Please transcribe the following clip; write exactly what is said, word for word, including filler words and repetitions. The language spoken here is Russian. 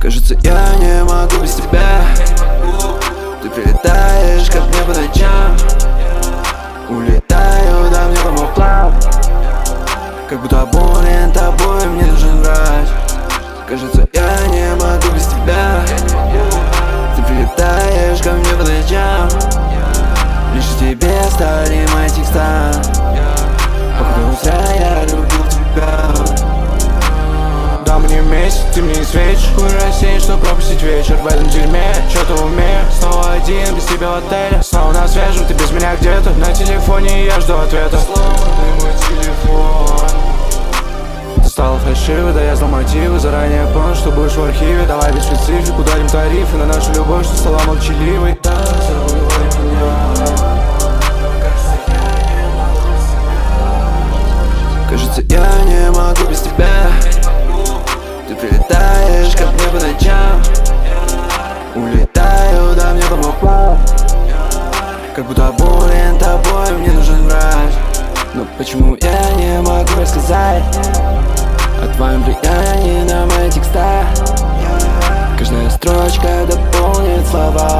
Кажется, я не могу без тебя. Ты прилетаешь ко мне по ночам. Улетаю, да мне помог план. Как будто болен тобой, мне нужен врач. Кажется, я не могу без тебя. Ты прилетаешь ко мне по ночам. Лишь в тебе стали мои текста. Пока утра я любил тебя. Да мне месяц, ты мне не светишь. Хуй рассеян, что пропустить вечер. В этом дерьме, что-то умею. Снова один, без тебя в отеле. Снова на свежем, ты без меня где-то. На телефоне я жду ответа. Снова ты мой телефон. Ты стала фальшивой, да я знал мотивы. Заранее понял, что будешь в архиве. Давай без специфик, ударим тарифы на нашу любовь, что стала молчаливой. Да, забывай меня. Кажется, я не могу без тебя. Ты прилетаешь ко мне по ночам. Улетаю, да мне помог план. Как будто болен тобой, мне нужен врач. Но почему я не могу рассказать о твоем влиянии на мои текста? Каждая строчка дополнит слова.